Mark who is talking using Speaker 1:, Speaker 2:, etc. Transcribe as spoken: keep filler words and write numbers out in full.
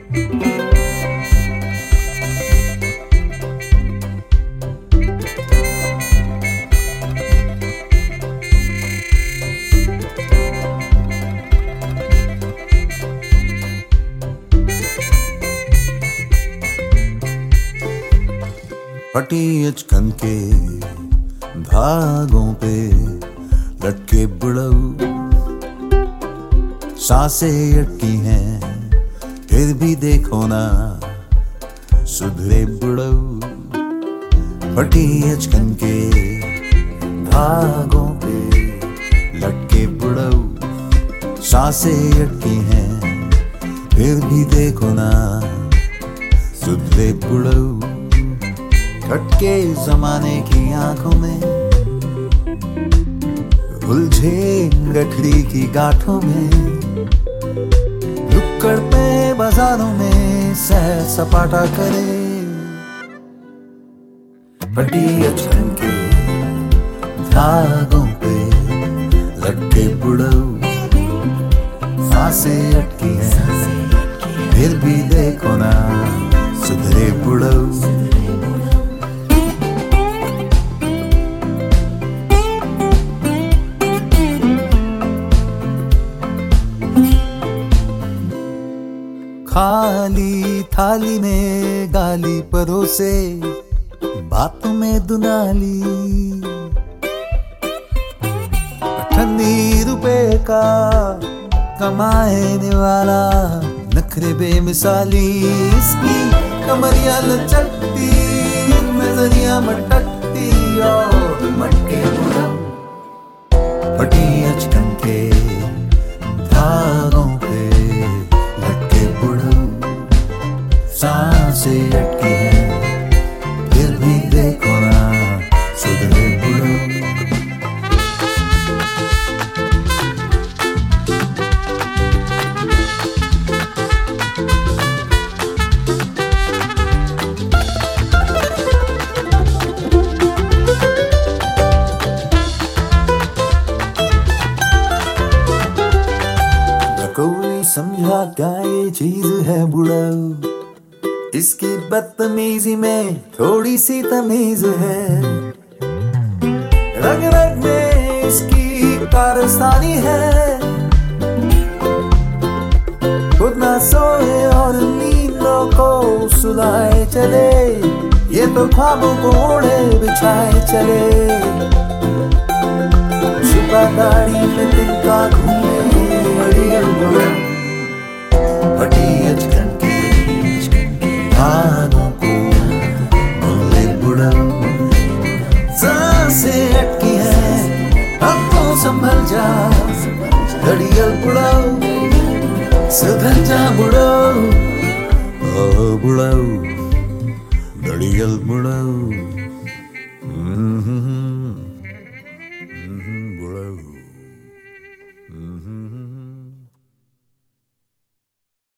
Speaker 1: फटी अचकन के धागों पे लटके बुड़ऊ, सांसें अटकी हैं फिर भी देखो ना सुधरे बुड़ऊ। फटी अचकन के धागों पे लटके बुड़ऊ, सांसें अटकी हैं फिर भी देखो ना सुधरे बुड़ऊ। खटके जमाने की आंखों में, उलझे गठरी की गांठों में, नुक्कड़ पे बाजारों में सैर सपाटा करे। फटी अचकन के धागों पे लटके बुड़ऊ, सांसें अटकी हैं फिर भी देखो ना सुधरे बुड़ऊ। खाली थाली में गाली परोसे, बातों में दुनाली, ठंडी रुपए का कमाने वाला नखरे बेमिसाली। इसकी कमरिया लचकती, नजरिया मटकती और मटके बुड़ऊ। फटी अचकन के धागों पे लटके बुड़ऊ, सांसें अटकी हैं फिर भी देखो ना सुधरे बुड़ऊ। कोई समझा क्या ये चीज है बुड़ऊ, इसकी बदतमीजी में थोड़ी सी तमीज है। रग रग में इसकी कारस्तानी है, खुद ना सोए और नींदों को सुलाए चले, ये तो ख्वाबों को ओढ़े बिछाए चले। छुपा गाड़ी में तिनका घूमे अड़ियल बुड़ऊ। फटी अचकन के धागों को बोले बुड़ऊ, सांसें अटकी हैं अब तो संभल जा अड़ियल बुड़ऊ। सुधर जा बुड़ऊ, ओ बुड़ऊ अड़ियल बुड़ऊ।